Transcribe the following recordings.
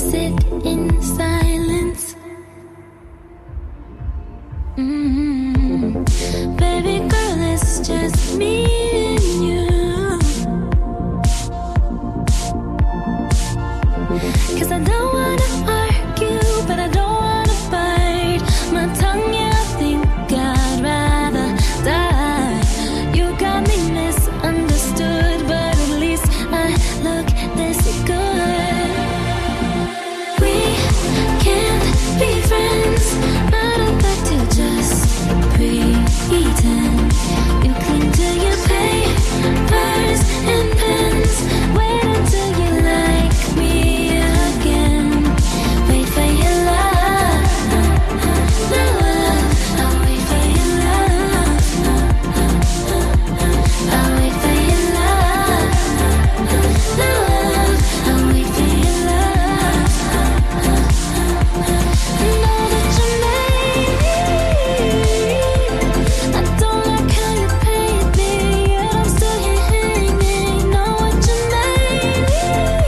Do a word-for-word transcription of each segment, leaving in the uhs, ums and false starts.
sit in silence. Mm-hmm. Baby girl, it's just me and you. 'Cause I don't wanna argue, but I don't wanna bite my tongue. Yeah, I think I'd rather die. You got me misunderstood, but at least I look this good. We can't be friends, but I'd like to just pretend. You cling to your papers and pens. Wait until you like me again. Wait for your love, love. I'll wait for your love. I'll wait for your love, love. I'll wait for your love. Know that you made me. I don't like how you paid me, yet I'm still here hanging. Know what you made me.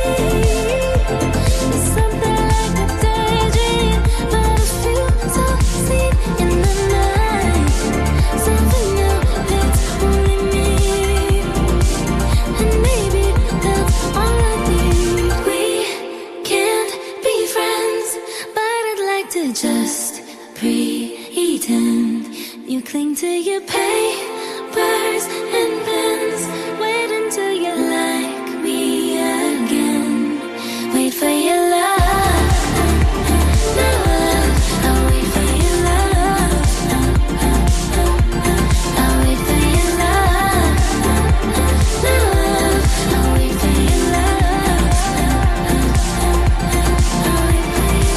It's something like a daydream, but I feel so seen in the night. Something new that's only me, and maybe that's all I need. We can't be friends, but I'd like to just pretend. You cling to your papers and pens. Wait until you like me again. Wait for your love, love. I'll wait for your love. I'll wait for your love, love. I'll wait for your love. I'll wait for your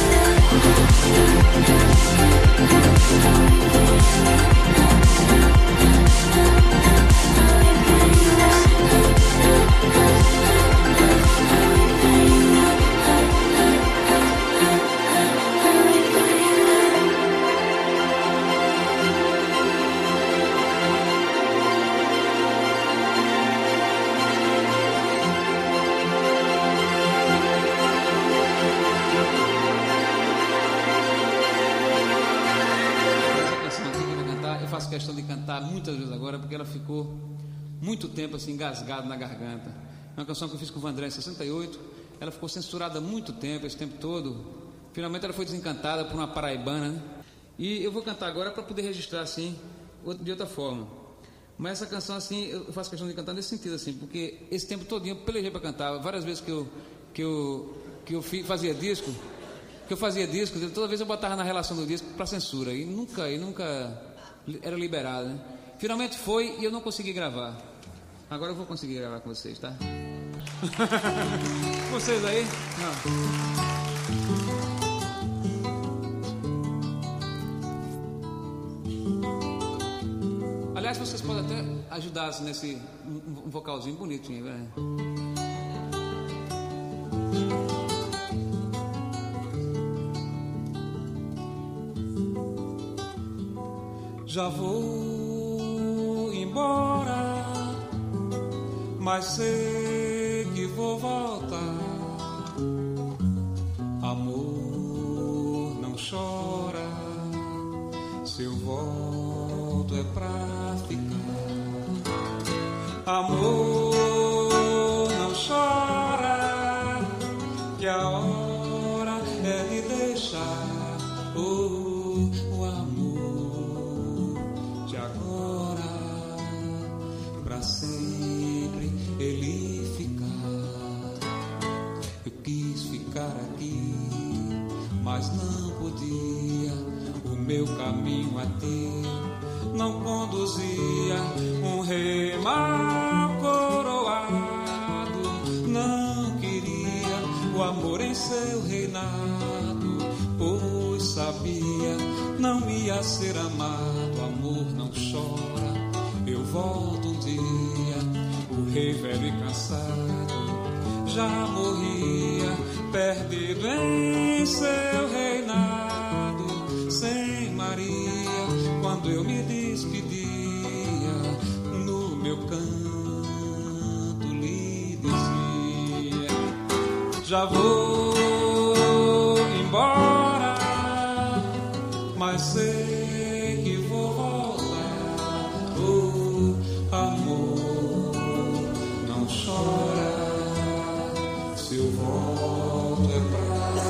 Eu faço questão de cantar muitas vezes agora, porque ela ficou muito tempo assim engasgada na garganta. É uma canção que eu fiz com o Vandré em sessenta e oito. Ela ficou censurada há muito tempo, esse tempo todo. Finalmente ela foi desencantada por uma paraibana, né? E eu vou cantar agora para poder registrar assim, de outra forma. Mas essa canção assim, eu faço questão de cantar nesse sentido assim, porque esse tempo todinho eu pelejei para cantar. Várias vezes que eu, que eu, que eu fazia disco, que eu fazia disco, toda vez eu botava na relação do disco para censura. E nunca, e nunca era liberado, né? Finalmente foi e eu não consegui gravar. Agora eu vou conseguir gravar com vocês, tá? Vocês aí? Não. Aliás, vocês podem até ajudar assim, nesse um, um vocalzinho bonitinho, velho. Já vou embora, mas sei que vou voltar. Amor, não chora, se eu volto é pra ficar. Amor, não chora, que a hora é de deixar. Oh, o amor de agora, pra sempre ele ficar. Eu quis ficar aqui, mas não podia. O meu caminho a teu não conduzia. Um rei mal coroado não queria o amor em seu reinado, pois sabia não ia ser amado. Amor, não chora, eu volto um dia. O rei velho e cansado já morria, perdido em seu reinado, sem Maria. Quando eu me despedia, no meu canto lhe dizia: já vou embora, mas sei que vou voltar. Oh, amor, não chora, se eu volto é pra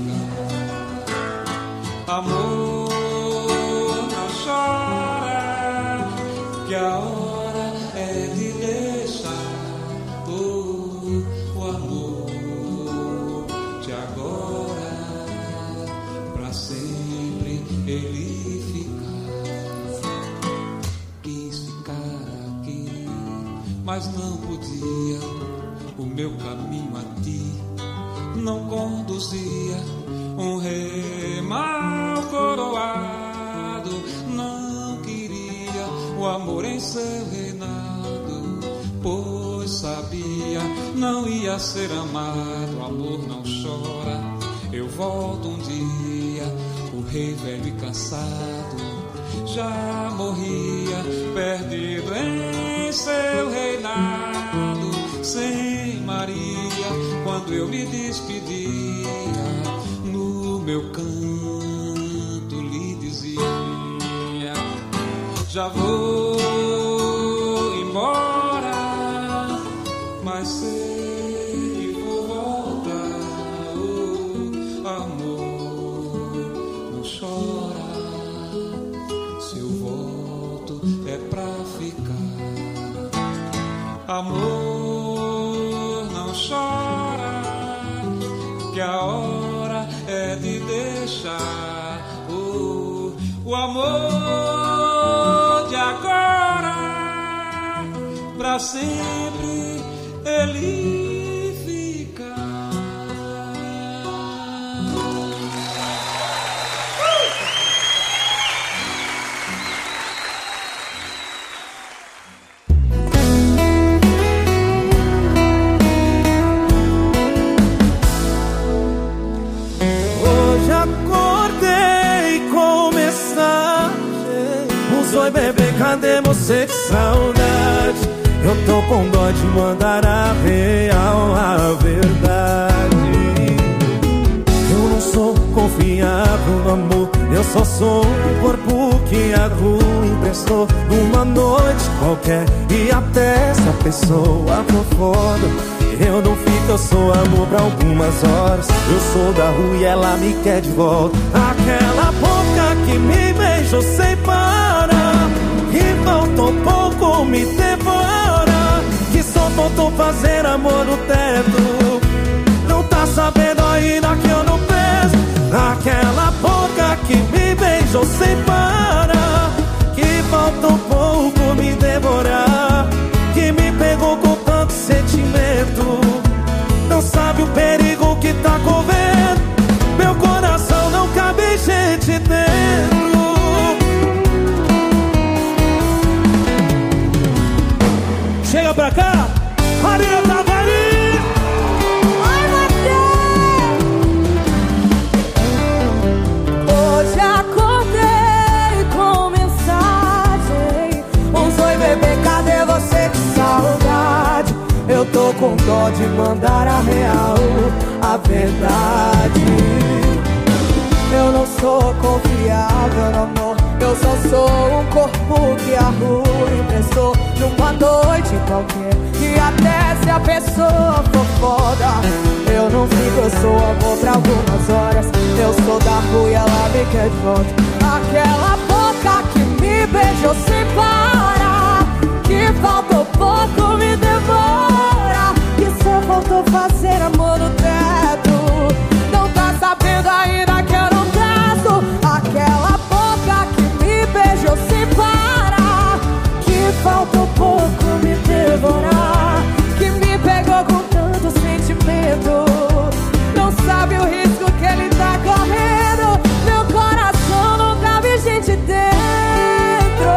ficar. Amor, não chora, que a hora é de deixar. Oh, o amor de agora, pra sempre ele ficar. Quis ficar aqui, mas não podia. O meu caminho a ti não conduzia. Um rei mal coroado não queria o amor em seu reinado, pois sabia não ia ser amado. O amor não chora, eu volto um dia. O rei velho e cansado já morria, perdido em seu reinado. Sem Maria, quando eu me despedia, no meu canto lhe dizia: já vou embora, mas sei que vou voltar. Oh, amor, não chora, se eu volto é pra ficar. Amor, não chora, que a hora é de deixar. Oh, o amor de agora, pra sempre ele fica. Oi, bebê, cadê você? Que saudade. Eu tô com dó de mandar a real, a verdade. Eu não sou confiável no amor, eu só sou um corpo que a rua emprestou numa noite qualquer. E até se a pessoa for foda, eu não fico, eu sou amor pra algumas horas. Eu sou da rua e ela me quer de volta. Aquela boca que me beijou sem parar, que faltou pouco me devora, que só faltou fazer amor no teto. Não tá sabendo ainda que eu não peço. Aquela boca que me beijou sem parar, que faltou pouco me devorar, que me pegou com tanto sentimento. Não sabe o perigo que tá correndo, meu coração não cabe gente dentro. Chega pra cá, Marina Tavares. Oi, Matheus. Hoje acordei com mensagem: uns oi, bebê, cadê você? Que saudade. Eu tô com dó de mandar a real, a verdade. Eu não sou confiável no amor, eu só sou um corpo que a rua emprestou numa noite qualquer. E até se a pessoa for foda, eu não fico, eu sou amor pra algumas horas. Eu sou da rua e ela me quer de volta. Aquela boca que me beijou sem parar, que faltou pouco me devora, que só faltou fazer amor no teto. Não tá sabendo ainda que eu não peço. Aquela boca que me beijou sem parar, que faltou pouco me devorar, que me pegou com tanto sentimento. Não sabe o risco que ele tá correndo, meu coração não cabe gente dentro.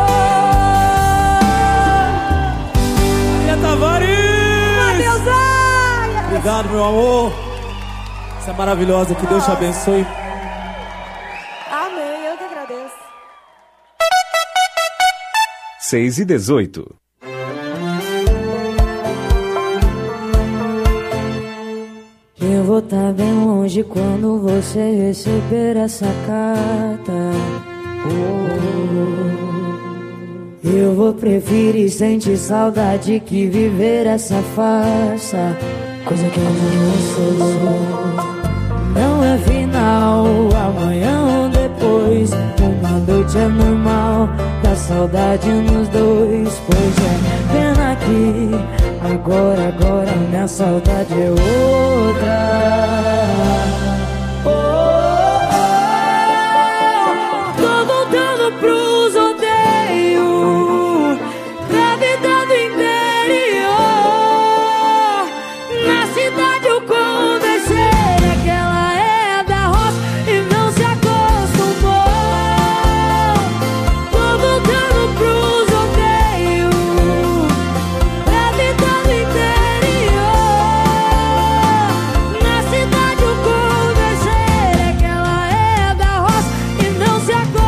Maria Tavares. Matheus Aia. Obrigado, meu amor. Você é maravilhosa, que Deus te abençoe. Amém, eu que agradeço. seis e dezoito. Eu vou estar bem longe quando você receber essa carta. Oh. Eu vou preferir sentir saudade que viver essa farsa, coisa que eu não sou. Não é final, amanhã ou depois. Uma noite é normal, dá saudade nos dois. Pois é, pena que agora, agora minha saudade é outra. Oh, oh, oh. Tô voltando pros odeios, pra vida do interior. Na cidade eu conversei que ela é da roça e não se acostumou. Tô voltando pros odeios, pra vida do interior. Na cidade eu conversei que ela é da roça e não se acostumou.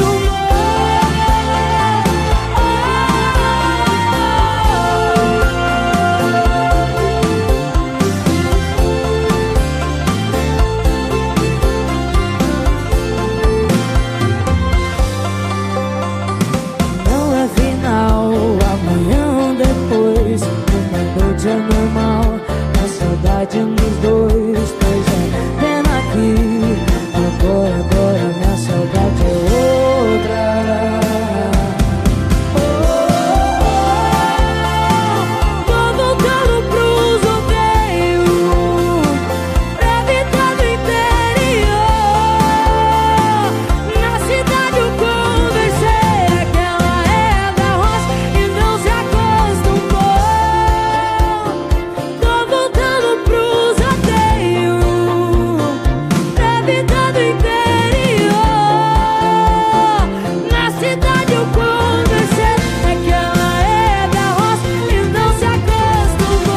Não é final, amanhã ou depois. Uma noite é normal, a saudade nos dois. Pois é, pena que agora, agora minha saudade é outra. Oh, oh, oh. Tô voltando pros odeios, pra vida do interior. Na cidade eu conversei que ela é da roça e não se acostumou. Tô voltando pros odeios, pra vida do interior. Na cidade eu conversei que ela é da roça e não se acostumou.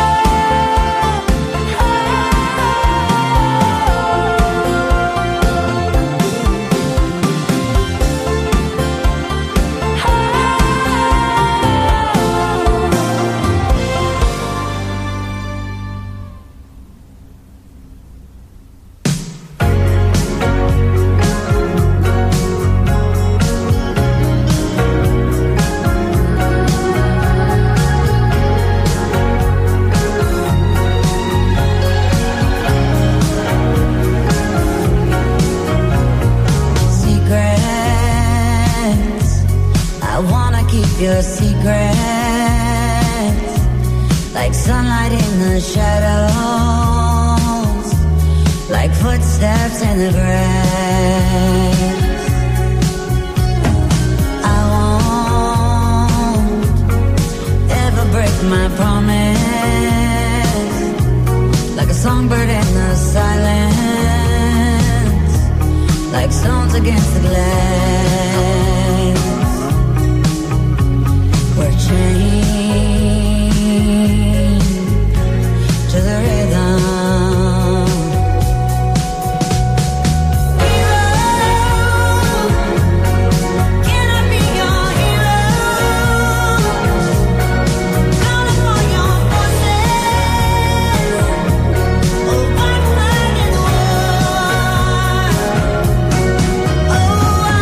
Secrets, I wanna keep your secrets, like sunlight in the shadows, like footsteps in the grass. I won't ever break my promise, like a songbird in the silence, like stones against the glass. We're chained to the rhythm. Oh,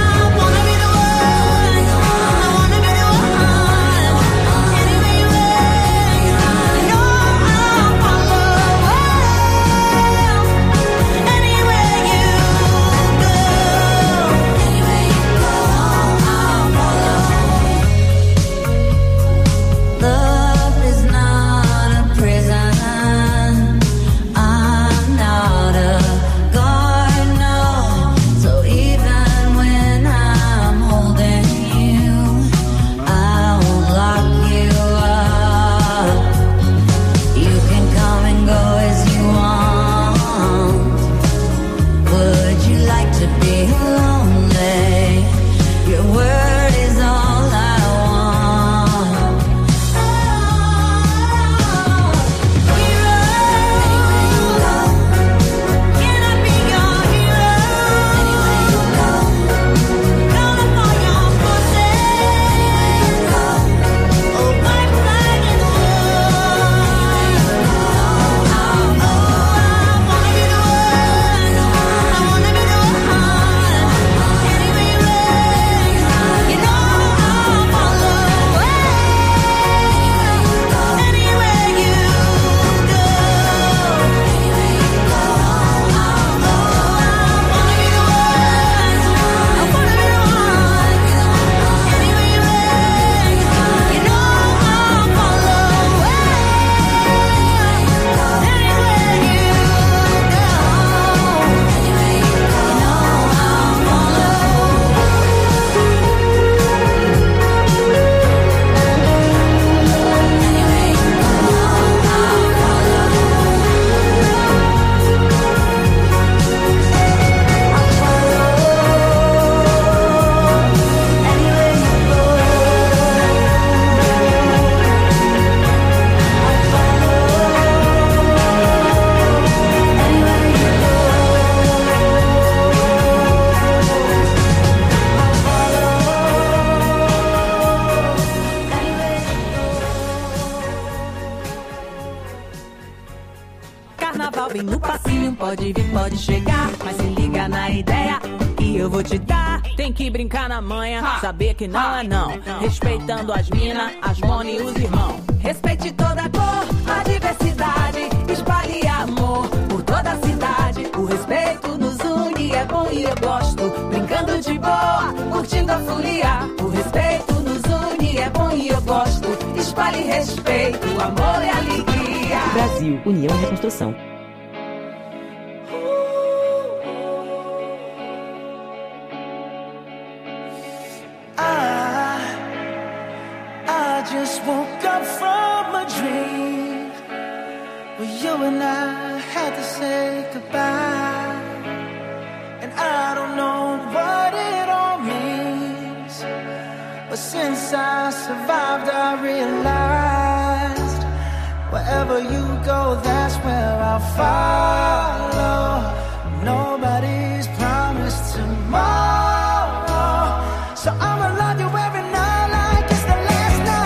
chegar, mas se liga na ideia que eu vou te dar. Tem que brincar na manha, saber que não é não. Respeitando as minas, as mona e os irmãos. Respeite toda a cor, a diversidade. Espalhe amor por toda a cidade. O respeito nos une, é bom e eu gosto. Brincando de boa, curtindo a folia. O respeito nos une, é bom e eu gosto. Espalhe respeito, amor e alegria. Brasil, União e Reconstrução. Just woke up from a dream where you and I had to say goodbye. And I don't know what it all means, but since I survived I realized wherever you go, that's where I'll follow. Nobody's promised tomorrow, so I'ma love you every night like it's the last night.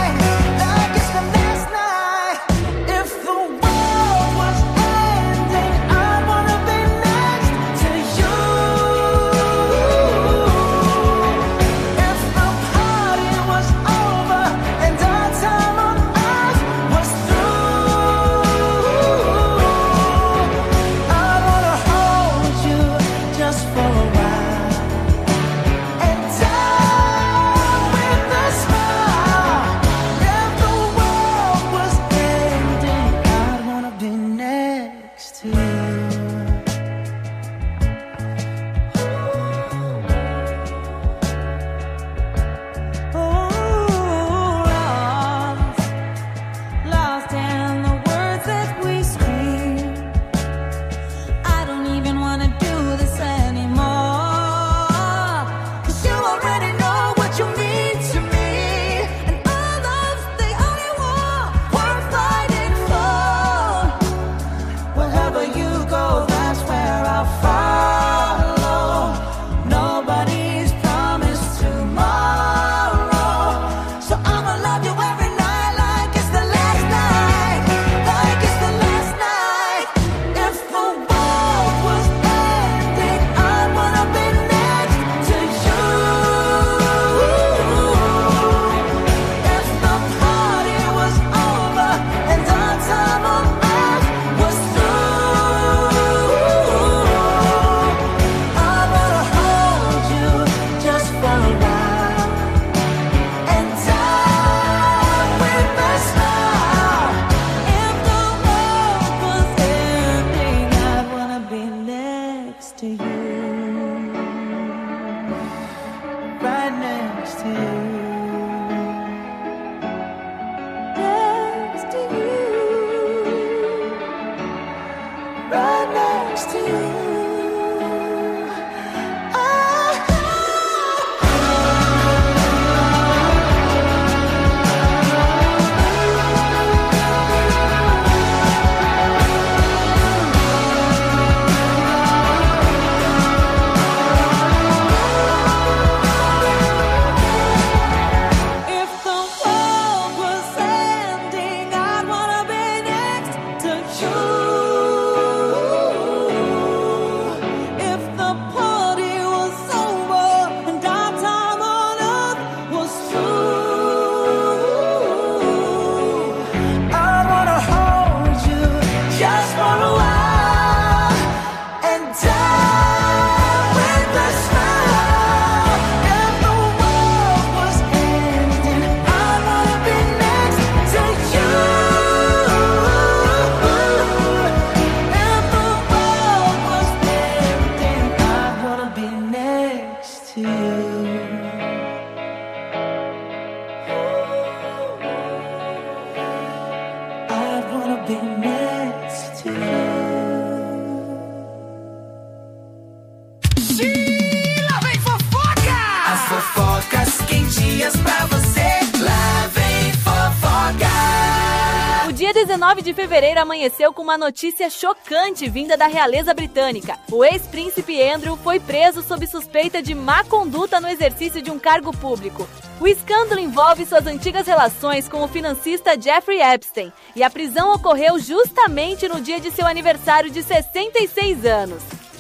dezenove de fevereiro amanheceu com uma notícia chocante vinda da realeza britânica. O ex-príncipe Andrew foi preso sob suspeita de má conduta no exercício de um cargo público. O escândalo envolve suas antigas relações com o financista Jeffrey Epstein, e a prisão ocorreu justamente no dia de seu aniversário de sessenta e seis anos.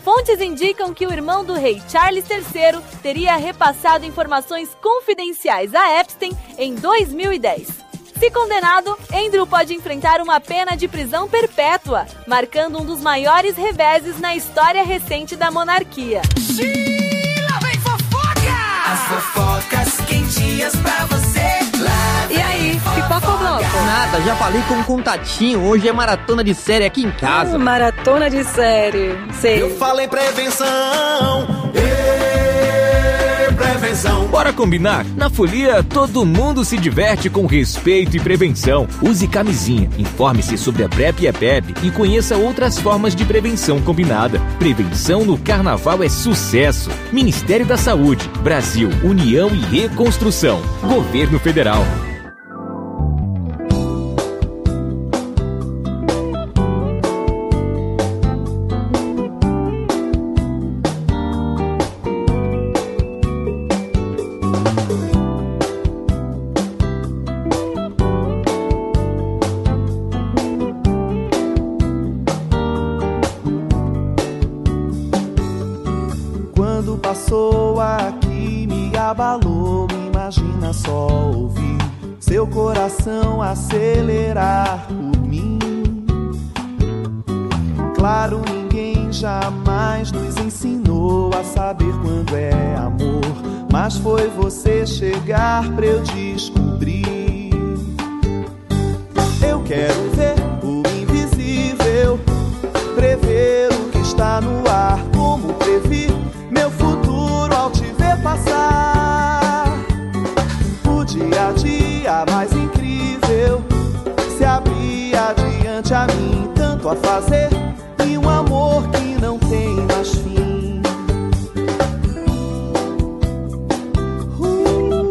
Fontes indicam que o irmão do rei, Charles terceiro, teria repassado informações confidenciais a Epstein em dois mil e dez. Se condenado, Andrew pode enfrentar uma pena de prisão perpétua, marcando um dos maiores reveses na história recente da monarquia. Lá vem fofoca! As fofocas quentinhas pra você. Lá E aí, pipoca ou bloco? Nada, já falei com um contatinho. Hoje é maratona de série aqui em casa. Ah, maratona de série. Sei. Eu falei prevenção. Prevenção. Bora combinar? Na Folia, todo mundo se diverte com respeito e prevenção. Use camisinha, informe-se sobre a PrEP e a PEP e conheça outras formas de prevenção combinada. Prevenção no Carnaval é sucesso. Ministério da Saúde, Brasil, União e Reconstrução. Governo Federal. Quando passou aqui me abalou, imagina só ouvir seu coração acelerar por mim. Claro, ninguém jamais nos ensinou a saber quando é amor, mas foi você chegar pra eu descobrir. Eu quero ver o invisível, prever o que está no ar, como prever meu futuro ao te ver passar. O dia a dia mais incrível se abria diante a mim, tanto a fazer e um amor que não tem mais fim. Uh,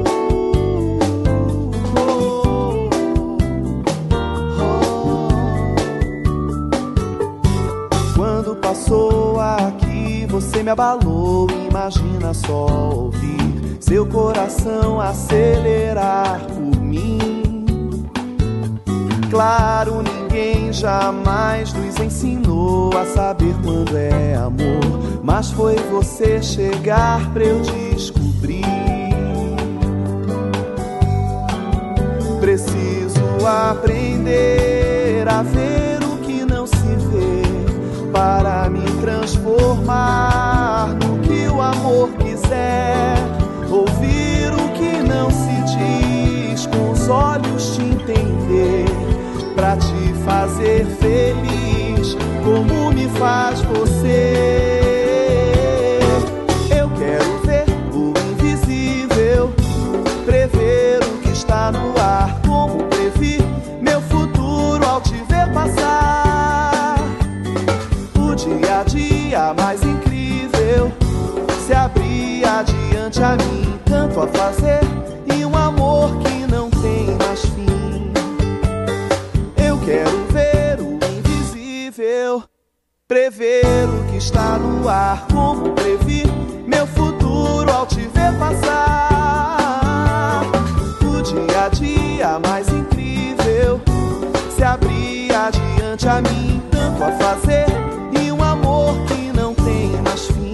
oh, oh. Quando passou aqui você me abalou, imagina só ouvir seu coração acelerar por mim. Claro, ninguém jamais nos ensinou a saber quando é amor, mas foi você chegar pra eu descobrir. Preciso aprender a ver o que não se vê, para me transformar no que o amor quiser. Ouvir o que não se diz, com os olhos te entender, pra te fazer feliz, como me faz você. Eu quero ver o invisível, prever o que está no ar, como prever meu futuro ao te ver passar. O dia a dia mais incrível se abria diante a mim, tanto a fazer e um amor que não tem mais fim. Eu quero ver o invisível, prever o que está no ar, como prever meu futuro ao te ver passar. O dia a dia mais incrível se abria diante a mim, tanto a fazer e um amor que não tem mais fim.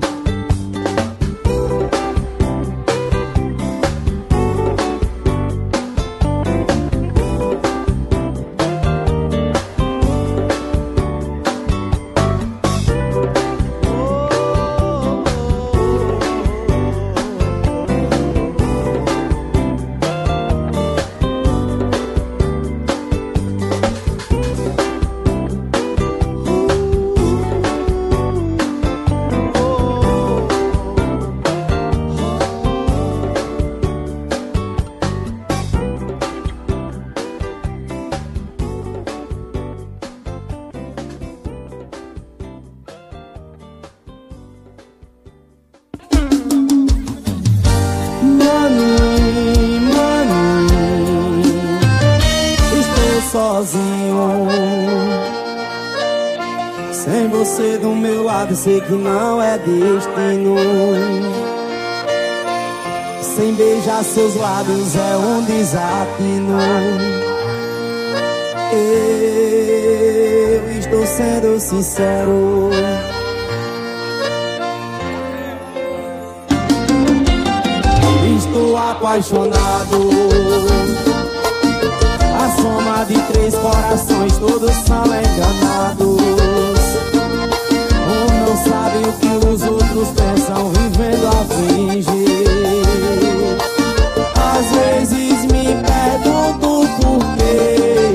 Sozinho, sem você do meu lado, sei que não é destino. Sem beijar seus lábios é um desatino. Eu estou sendo sincero, apaixonado. A soma de três corações, todos são enganados. Um não sabe o que os outros pensam, vivendo a fingir. Às vezes me pergunto por quê.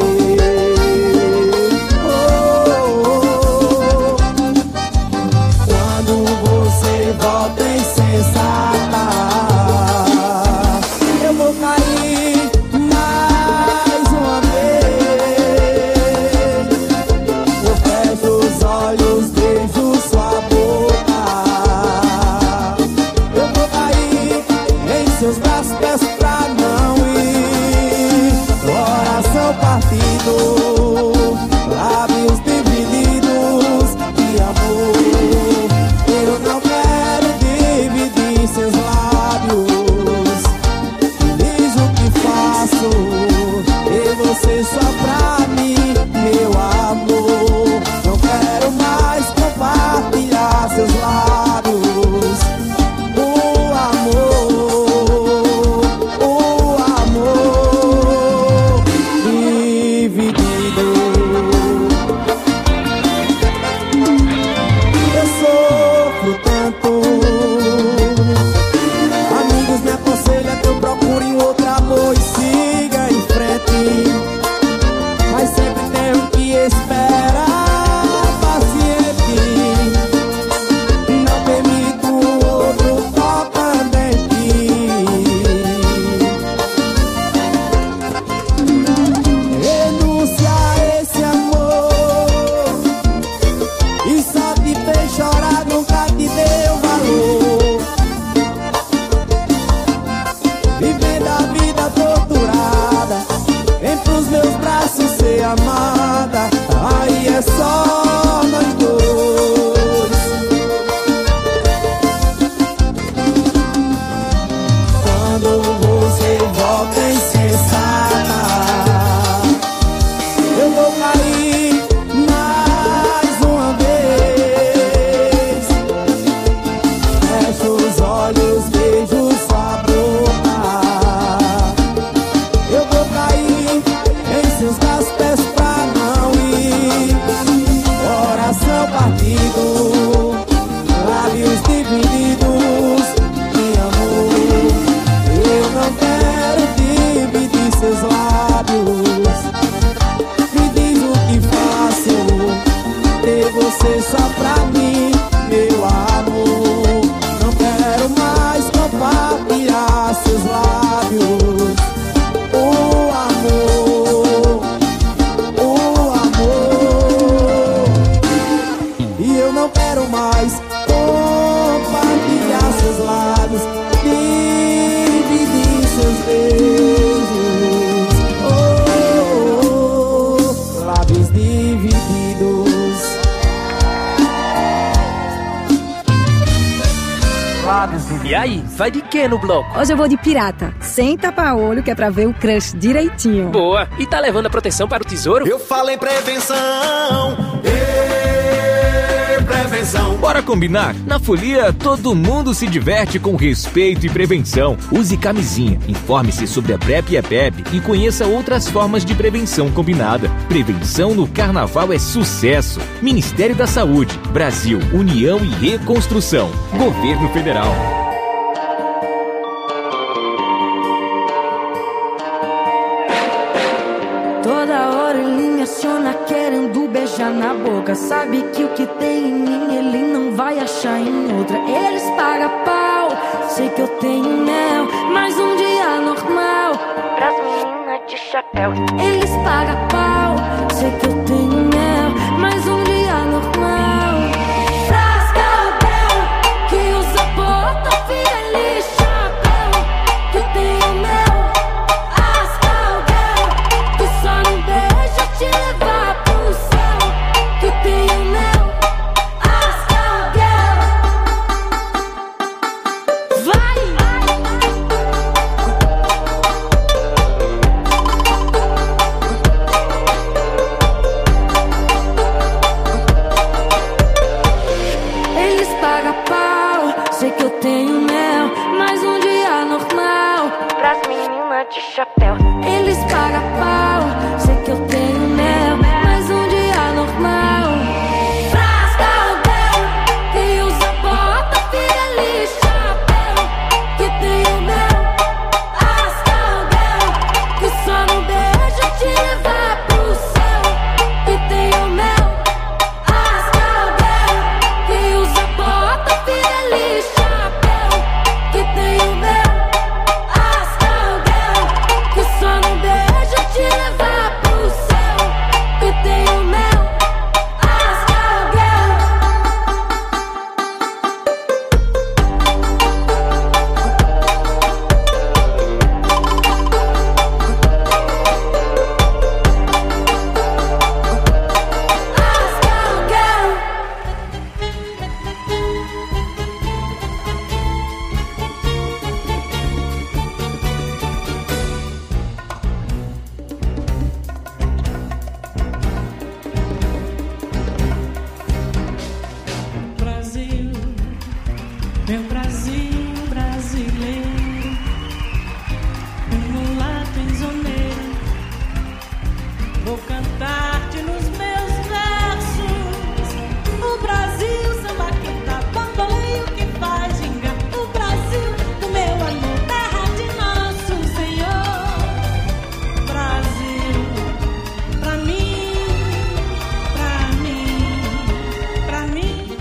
Oh, oh, oh. Quando você volta insensata, eu vou cair mais uma vez. Eu fecho os olhos, beijo sua boca. Eu vou cair em seus braços, peço pra não ir. Coração partido, lábios divididos de amor. Eu não quero dividir seus lábios. Diz o que faço, e você só pra mim, meu amor. Não quero mais compartilhar seus lábios. O amor, o amor dividido. Eu sofro tanto. Amigos me aconselham que eu procure um outro amor e siga em frente, mas sempre tenho que esperar paciente. Não permito o outro tocando em ti. Renúncia a esse amor e só te fez chorar, nunca te deu valor. Vivendo a vida torturada, vem pros meus braços ser amada. Aí é só nós dois. Quando você volta insensata, eu vou cair mais uma vez. Fecho os olhos, beijo sua boca. Eu vou cair em seus braços, peço pra não ir. Coração partido, lábios divididos de amor. Eu não quero dividir seus lábios. Me diz o que faço, ter você só pra mim, meu amor. Não quero mais compartilhar seus lábios. O amor, o amor. E eu não quero mais compartilhar seus lábios, dividir seus beijos. Oh, oh, oh. Lábios divididos. Lábios divididos. E aí, vai de quê no bloco? Hoje eu vou de pirata, sem tapa-olho, que é pra ver o crush direitinho. Boa! E tá levando a proteção para o tesouro? Eu falo em prevenção. Ê, prevenção. Bora combinar? Na Folia, todo mundo se diverte com respeito e prevenção. Use camisinha, informe-se sobre a PrEP e a PEP e conheça outras formas de prevenção combinada. Prevenção no Carnaval é sucesso. Ministério da Saúde, Brasil, União e Reconstrução. Governo Federal. Toda hora ele me aciona querendo beijar na boca. Sabe que o que tem em mim ele não vai achar em outra. Eles pagam pau, sei que eu tenho mel, mas um dia normal pras meninas de chapéu. Eles pagam pau, sei que eu tenho mel, mas um dia normal pras cowgirl que usa bota, filha e chapéu. Que eu tenho mel, as cowgirl que só não beija te levar pro céu. Que eu tenho mel, as cowgirl. Vai! tá de chapéu. Eles pagam pau, sei que eu tenho mel, mas um dia normal. Frasca alguém que usa bota, feliz chapéu, que tem o mel. Asca alguém que só no beijo te leva pro céu, que tem o mel. Asca alguém que usa bota, feliz chapéu, que tem o mel. Asca alguém que só no beijo te leva pro céu, que tem o mel. Asca alguém. Brasil, meu Brasil brasileiro, um mulato enzoneiro, vou cantar-te nos meus versos. O Brasil, samba que dá bamboleio, que faz gingar. O Brasil do meu amor, terra de nosso Senhor. Brasil, pra mim, pra mim, pra mim.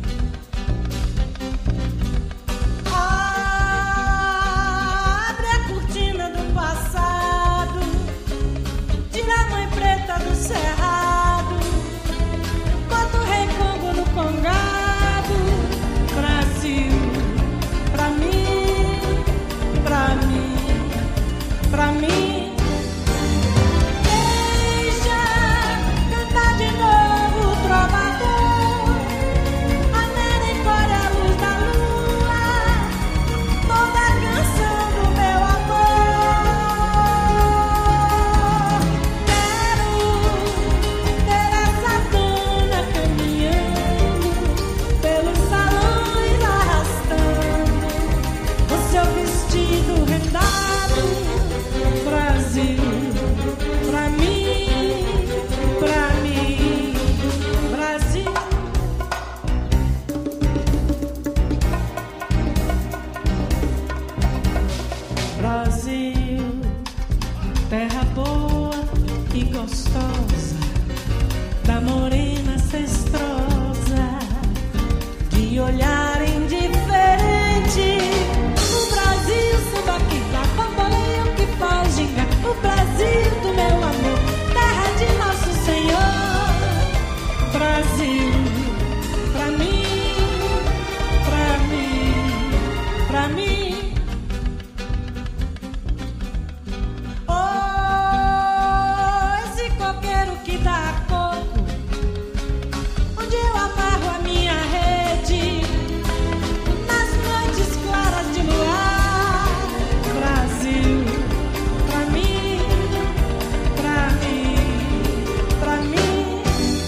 Abre a cortina do passado, tira a mãe preta do cerrado, bota o rei Congo no congado. Brasil, pra mim, pra mim, pra mim. Deixa cantar de novo o trovador, a merencória, a luz da lua, toda a canção do meu amor. Quero ter essa dona caminhando pelos salões, arrastando o seu vestido rendado. Brasil, pra mim, pra mim, Brasil. Brasil, terra boa e gostosa, da morena cestrosa, de olhar indiferente. O Brasil, samba que dá bamboleio, que faz gingar. O Brasil do meu amor, terra de nosso Senhor. Brasil, pra mim, pra mim, pra mim. Oh, esse coqueiro que dá coco, onde eu amarro a minha rede, nas noites claras de luar. Brasil, pra mim, pra mim, pra mim.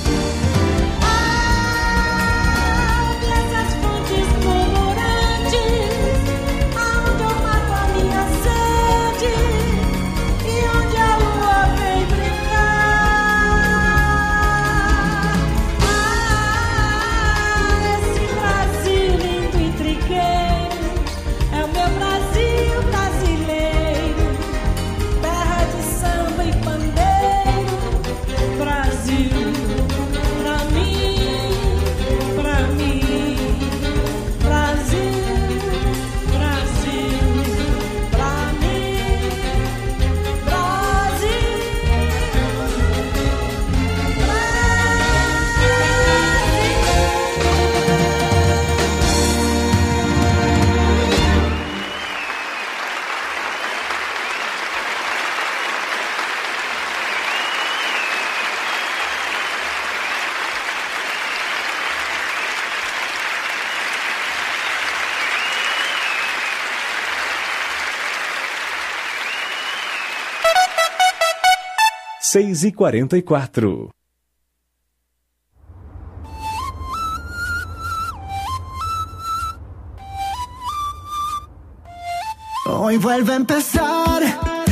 Ah, ouve essas fontes murmurantes, aonde eu mato a minha sede e onde a lua vem brincar. Ah, esse Brasil lindo e trigueiro é o meu Brasil brasileiro, terra de samba e pandeiro. Brasil, pra mim, pra mim, Brasil, Brasil, pra mim, Brasil, seis e quarenta e quatro. Hoy vuelve a empezar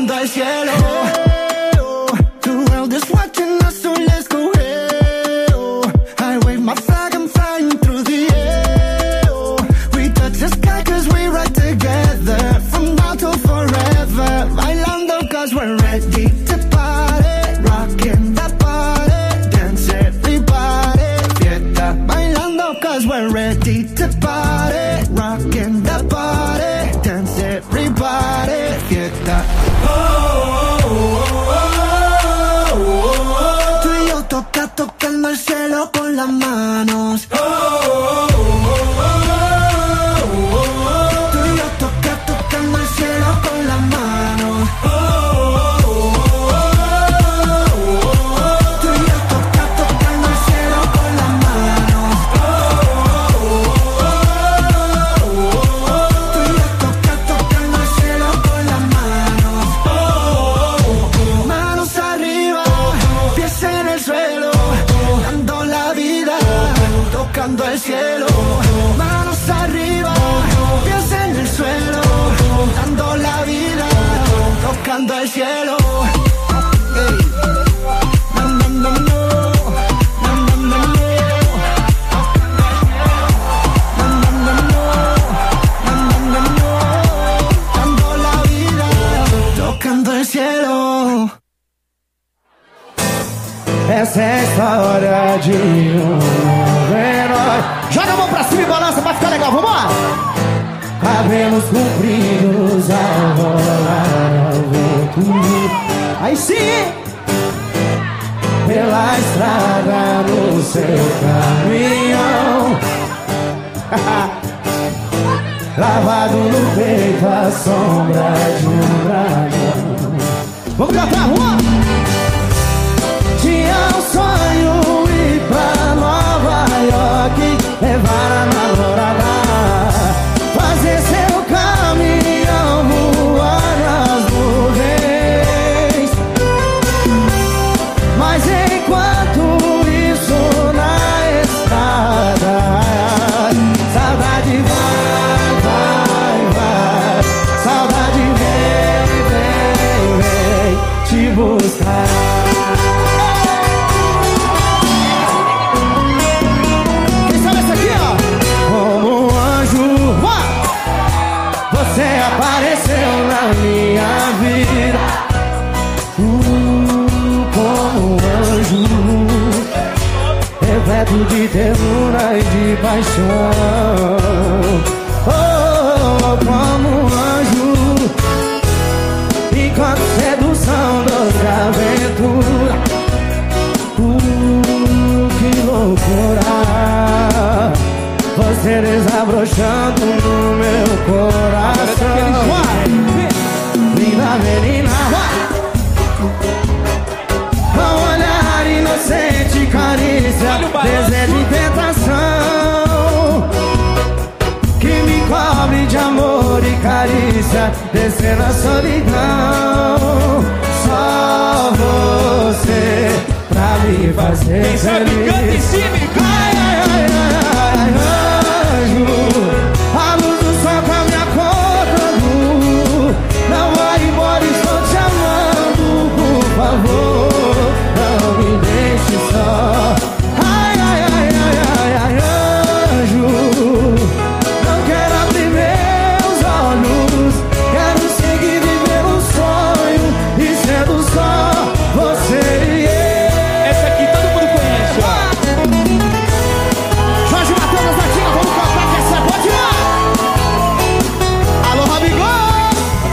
tocando el cielo. Hey, oh, the world is watching us, so let's go. Hey, oh, I wave my flag, I'm flying through the air. Oh, we touch the sky cause we ride together, from now till forever. Bailando cause we're ready to party, rocking the party, dance everybody, fiesta. Bailando cause we're ready to party, rocking the party, dance everybody, fiesta. Oh, oh, oh, oh, oh, oh. Tú y yo toca, tocando el cielo con las manos. Oh, oh, oh, oh, oh, oh, oh. Tú y yo toca, tocando el cielo con las manos. Oh, oh, oh, oh, oh, oh. Tú y yo toca, tocando el cielo con las manos. Oh, oh, oh, oh, oh. Tú y yo toca, tocando el cielo con las manos. Oh, oh, oh. Manos arriba, pies en el suelo, dando la vida, tocando el cielo. Manos arriba, pies en el suelo, dando la vida, tocando el cielo. Hey. No, no, no, no. No, no, no, no. No, no, no, no. No, no, no, no. Dando la vida, tocando el cielo. Essa é a história de um herói. Joga a mão pra cima e balança pra ficar legal, vambora! Cabelos compridos ao rolar ao vento. Aí sim! Pela estrada no seu caminhão. Lavado no peito a sombra de um dragão. Vamos cantar, rua! Tinha um sonho ir pra Nova York, levar a namorada, fazer seu caminhão, voar nas nuvens. Mas enquanto isso na estrada, saudade vai, vai, vai, saudade vem, vem, vem te buscar. Apareceu na minha vida, uh, como um anjo, repleto de ternura e de paixão. Oh, como um anjo, enquanto sedução, doce aventura. Uh, que loucura, você desabrochando no meu coração. Linda menina, com olhar inocente, carícia, desejo e tentação, que me cobre de amor e carícia, descer na solidão. Só você pra me fazer feliz. Quem sabe canta em cima e ai, ai, ai, ai, ai, anjo, a luz do sol com a minha cor, não vai embora, estou te amando, por favor, não me deixe só. Ai, ai, ai, ai, ai, ai, anjo, não quero abrir meus olhos, quero seguir viver um sonho e sendo só você e eu. Essa aqui todo mundo conhece, ó. Jorge Matheus, Natinha, vamos cantar que essa é boa demais. Alô, Rabigol!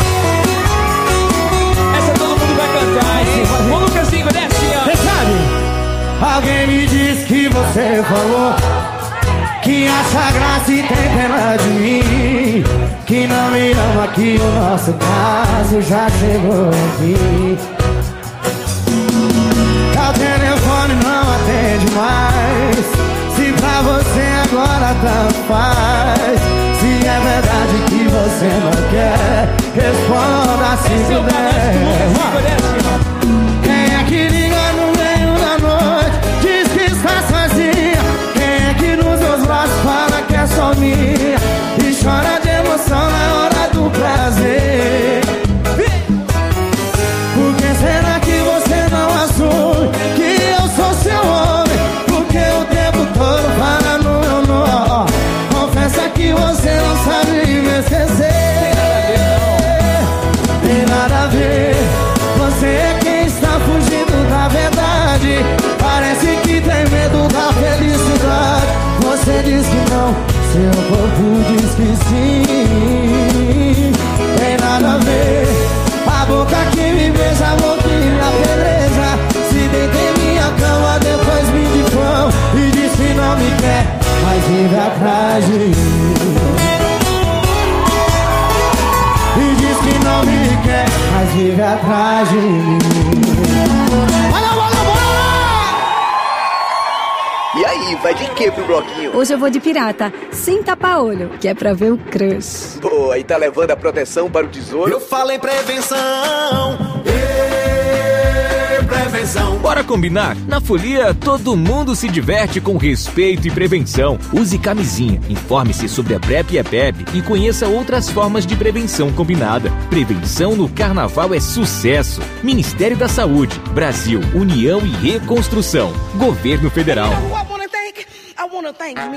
Essa todo mundo vai cantar, hein? Ô, Lucasinho, desce, ó. Você sabe, alguém me disse que você falou que acha graça e tem pena de mim, que não me ama, que o nosso caso já chegou aqui. O telefone não atende mais, se pra você agora tanto faz. Se é verdade que você não quer, responda se puder. Quem é que liga no meio da noite, diz que está sozinha? Quem é que nos meus braços fala que é só minha e chora de emoção na hora do prazer? seu corpo diz que sim. Tem nada a ver. A boca que me beija, a boca que me apedreja. Se deita em minha cama, depois me de pão e diz que não me quer, mas vive atrás de mim. E diz que não me quer, mas vive atrás de mim. Olha, olha, olha! E aí, vai de quê pro bloquinho? Hoje eu vou de pirata, sem tapa-olho, que é pra ver o crush. Pô, aí tá levando a proteção para o tesouro. Eu falo em prevenção. Prevenção. Bora combinar? Na Folia, todo mundo se diverte com respeito e prevenção. Use camisinha, informe-se sobre a PrEP e a PEP e conheça outras formas de prevenção combinada. Prevenção no Carnaval é sucesso. Ministério da Saúde, Brasil, União e Reconstrução. Governo Federal. I wanna thank me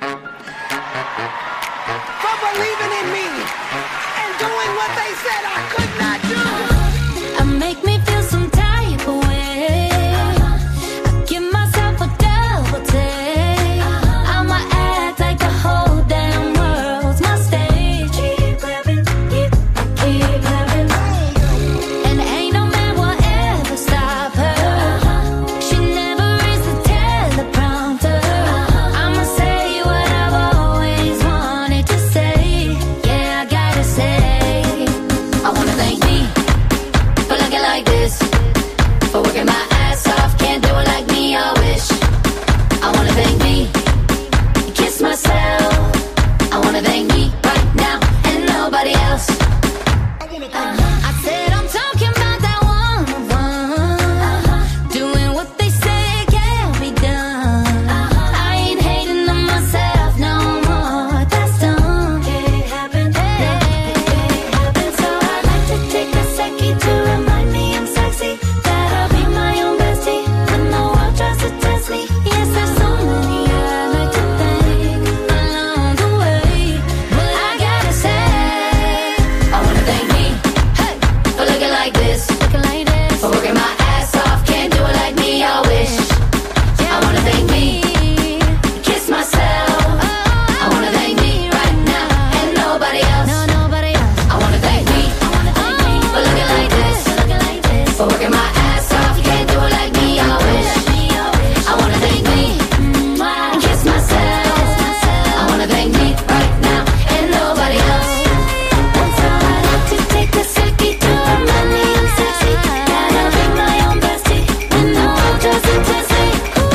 for believing in me and doing what they said I could not do. I make me feel some type of way. I give myself a double take. I'ma act like the whole damn world's my stage. Keep clapping, keep, keep clapping. And ain't no man will ever stop her. She never is the teleprompter. I'ma say what I've always wanted to say. Yeah, I gotta say, I wanna thank me for looking like this, for working my ass off, can't do it like me, I wish. I wanna thank me, kiss myself. I wanna thank me right now and nobody else. Uh, I said I'm talking about that one of one, doing what they say can't be done. I ain't hating on myself no more, that's done. Can't happen, can't happen. So I'd like to take a second to remind me I'm sexy, that I'll be my own bestie when the world tries to test me. Yes, there's so many I'd like to thank along the way, but I gotta say, I wanna thank me, hey, for looking like this, looking like this, for working my ass off, can't do it like me, I wish. I wanna thank me, kiss myself. I wanna thank me right now and nobody else. No, nobody else. I wanna thank me, I wanna thank me for looking like this, looking like this, for working my ass off, can't do it like me, I wish. I wanna thank me, kiss myself. I wanna thank me right now and nobody else. So I'd like to take a second to remind me I'm sexy, that I'll be my own bestie when the world tries to test me.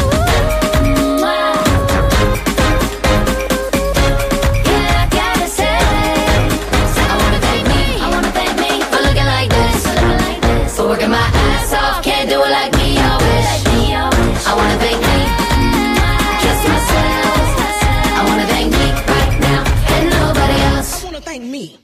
Yeah, I gotta say, I wanna thank me, I wanna thank me for looking like this, for working my ass off, can't do it like me, I wish. I wanna thank me, kiss myself. I wanna thank me right now and nobody else. I wanna thank me.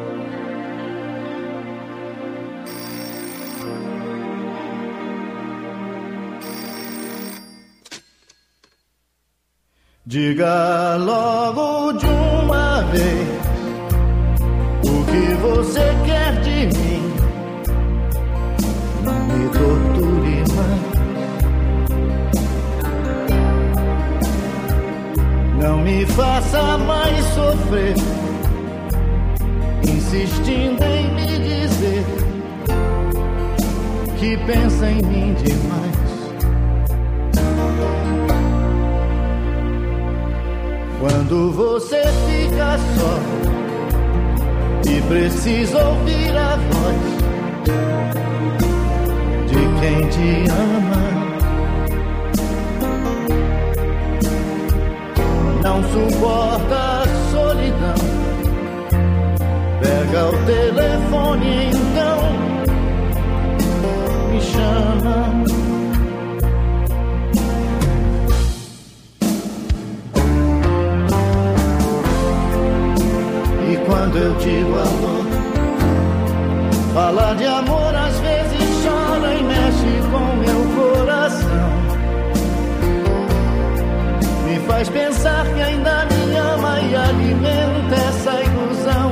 Diga logo de uma vez o que você quer de mim. Não me torture mais, não me faça mais sofrer, insistindo em me dizer que pensa em mim demais. Quando você fica só e precisa ouvir a voz de quem te ama, não suporta a solidão, pega o telefone então, me chama. E quando eu digo amor, falar de amor às vezes chora e mexe com meu coração. Me faz pensar que ainda me ama e alimenta essa ilusão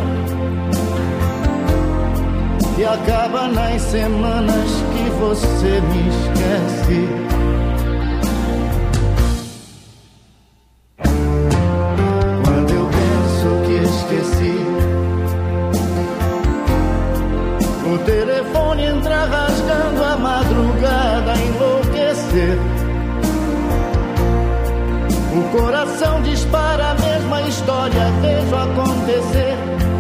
que acaba nas semanas que você me esquece. Quando eu coração dispara a mesma história, vejo acontecer.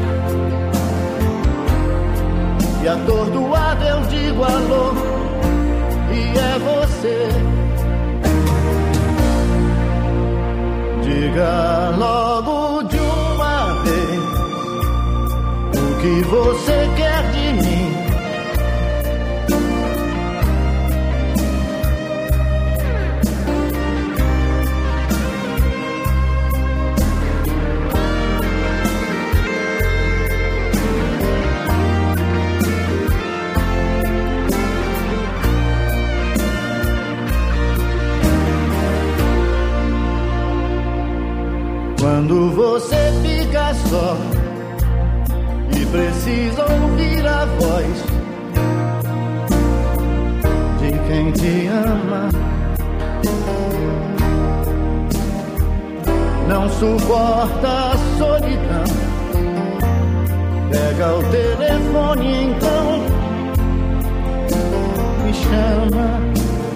E atordoado eu digo alô, e é você. Diga logo de uma vez o que você quer de mim. Quando você fica só e precisa ouvir a voz de quem te ama, não suporta a solidão, pega o telefone então, me chama.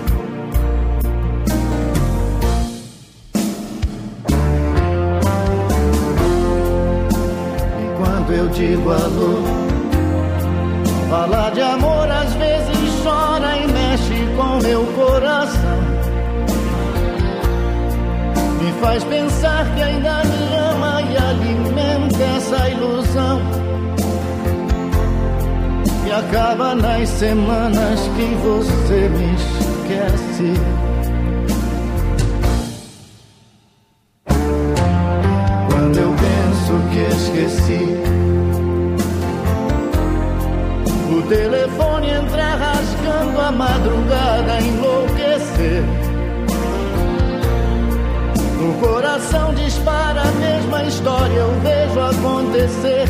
Eu digo alô, falar de amor às vezes chora e mexe com meu coração. Me faz pensar que ainda me ama e alimenta essa ilusão. E acaba nas semanas que você me esquece. Quando eu penso que esqueci, o telefone entra rasgando a madrugada, enlouquecer. No coração dispara a mesma história, eu vejo acontecer.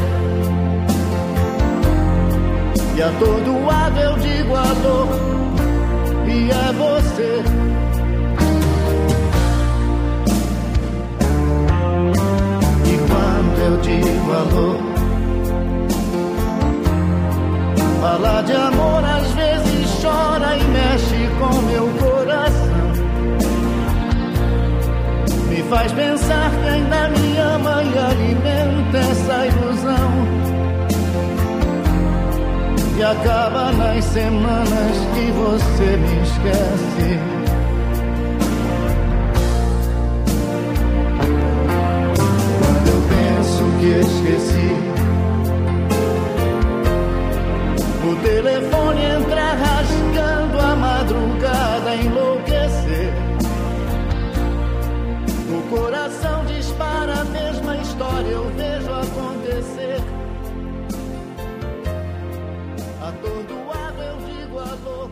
E atordoado eu digo alô, e é você. E quando eu digo alô, falar de amor às vezes chora e mexe com meu coração. Me faz pensar que ainda me ama e alimenta essa ilusão. E acaba nas semanas que você me esquece. Quando eu penso que esqueci, o telefone entra rasgando a madrugada, enlouquecer. O coração dispara a mesma história, eu vejo acontecer. Atordoado eu digo alô.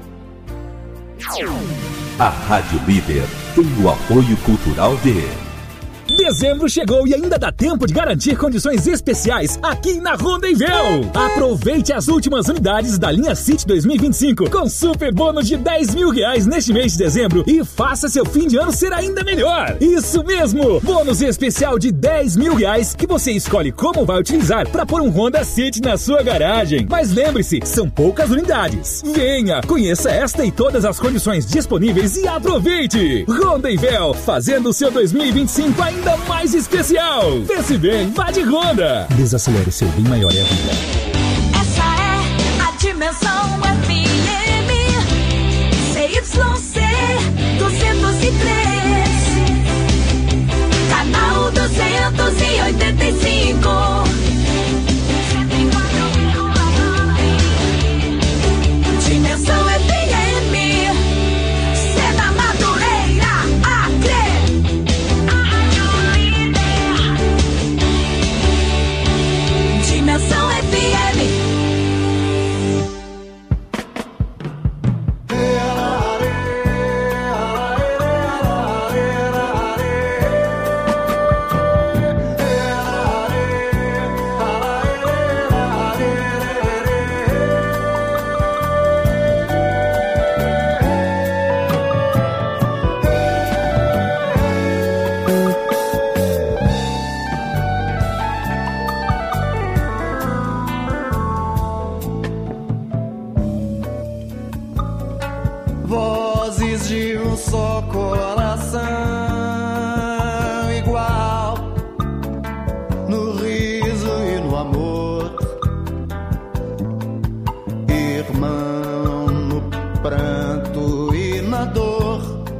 A Rádio Líder tem o apoio cultural de... Dezembro chegou e ainda dá tempo de garantir condições especiais aqui na Rondevel. Aproveite as últimas unidades da linha City dois mil e vinte e cinco com super bônus de dez mil reais neste mês de dezembro e faça seu fim de ano ser ainda melhor. Isso mesmo, bônus especial de dez mil reais que você escolhe como vai utilizar para pôr um Honda City na sua garagem. Mas lembre-se, são poucas unidades. Venha, conheça esta e todas as condições disponíveis e aproveite. Rondevel, fazendo o seu dois mil e vinte e cinco ainda ainda mais especial. Pense bem, vá de Honda. Desacelere, seu bem maior é a vida. Essa é a Dimensão F M C Y C duzentos e três, canal duzentos e oitenta e cinco. Dimensão F M, Seda Madureira, Acre. Dimensão F M. Vozes de um só coração amor, irmão no pranto e na dor,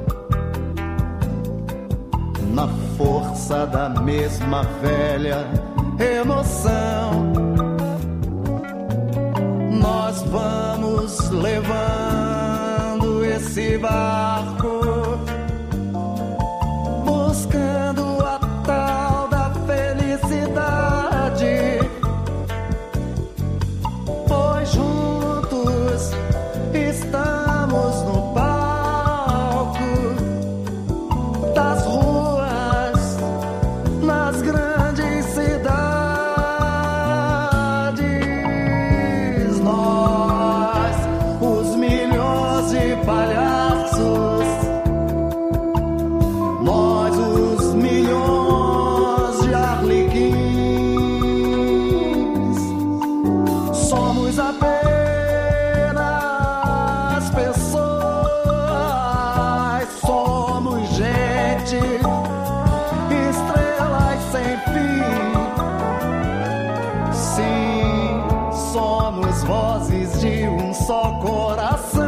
na força da mesma velha emoção. Nós vamos levando esse barco, buscando a tal da felicidade, pois juntos estamos no palco das ruas, nas grandes cidades. Nós, os milhões de palhaços, nós, os milhões de arlequins, somos apenas pessoas, somos gente, estrelas sem fim. Sim, somos vozes de um só coração.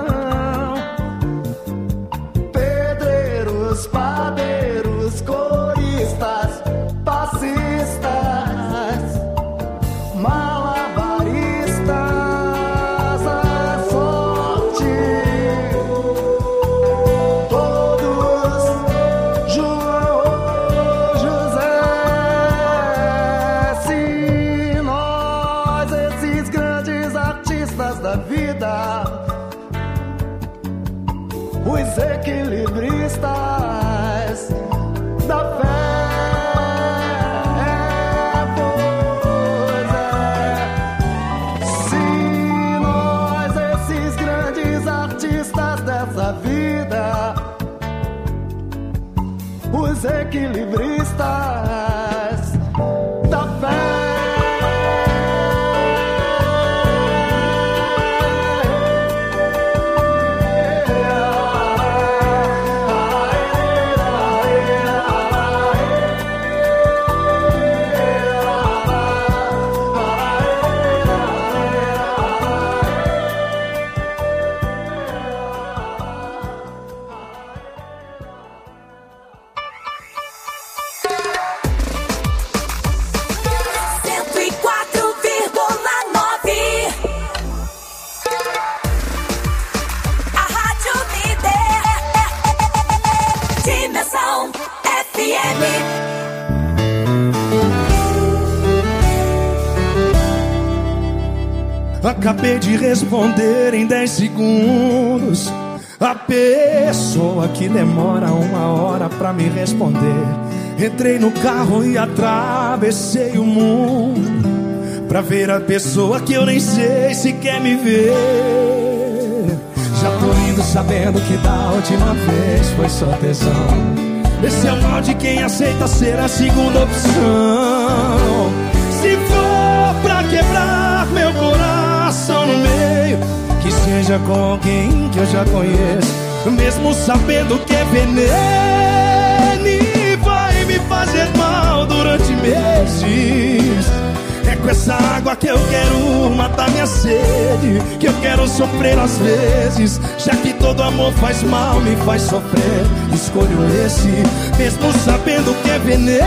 Pedreiros, padeiros, coristas, passistas, malabaristas, a sorte. Todos, João ou José. Sim, nós, esses grandes artistas da vida, os equilibristas da fé. Pois é. Sim, nós, esses grandes artistas dessa vida, os equilibristas da fé. cento e quatro vírgula nove. A Rádio Líder. Dimensão F M. Acabei de responder em dez segundos a pessoa que demora uma hora pra me responder. Entrei no carro e atravessei o mundo pra ver a pessoa que eu nem sei se quer me ver. Já tô indo sabendo que da última vez foi só tesão. Esse é o mal de quem aceita ser a segunda opção. Se for pra quebrar meu coração no meio, que seja com alguém que eu já conheço, mesmo sabendo que é veneno e vai me fazer mal durante meses. É com essa água que eu quero matar minha sede, que eu quero sofrer às vezes, já que todo amor faz mal, me faz sofrer. Escolho esse, mesmo sabendo que é veneno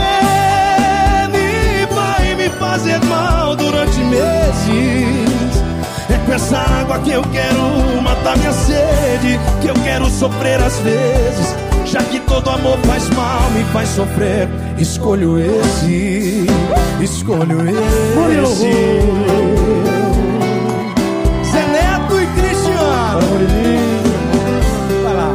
e vai me fazer mal durante meses. É com essa água que eu quero matar minha sede, que eu quero sofrer às vezes, já que todo amor faz mal, me faz sofrer. Escolho esse, escolho esse. Zé Neto e Cristiano. Vai lá.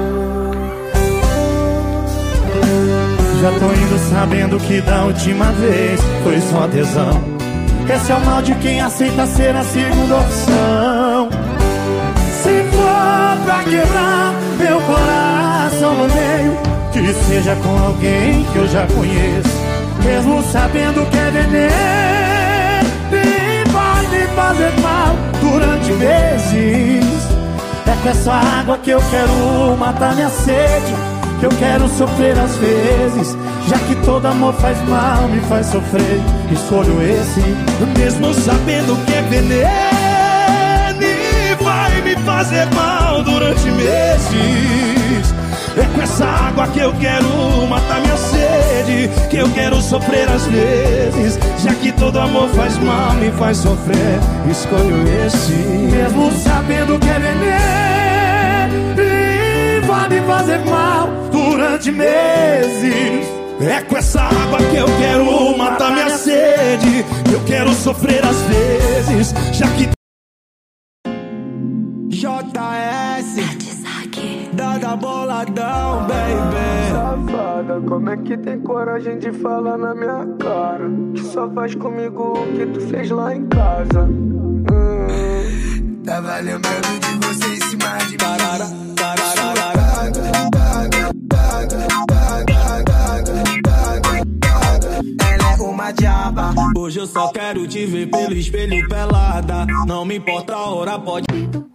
Já tô indo sabendo que da última vez foi só tesão. Esse é o mal de quem aceita ser a segunda opção. Se for pra quebrar meu coração no meio, que seja com alguém que eu já conheço, mesmo sabendo que é veneno e vai me fazer mal durante meses. É com essa água que eu quero matar minha sede, que eu quero sofrer às vezes, já que todo amor faz mal, me faz sofrer. Escolho esse, mesmo sabendo que é veneno e vai me fazer mal durante meses. É com essa água que eu quero matar minha sede, que eu quero sofrer às vezes. Já que todo amor faz mal, me faz sofrer, escolho esse. Mesmo sabendo que é veneno e vai me fazer mal durante meses. É com essa água que eu quero matar minha sede, que eu quero sofrer às vezes. Já que J S Dada boladão, baby. Safada, como é que tem coragem de falar na minha cara? Que só faz comigo o que tu fez lá em casa. hum. Tava lembrando de você em cima de parara, parara, ela é uma diaba. Hoje eu só quero te ver pelo espelho pelada. Não me importa a hora, pode.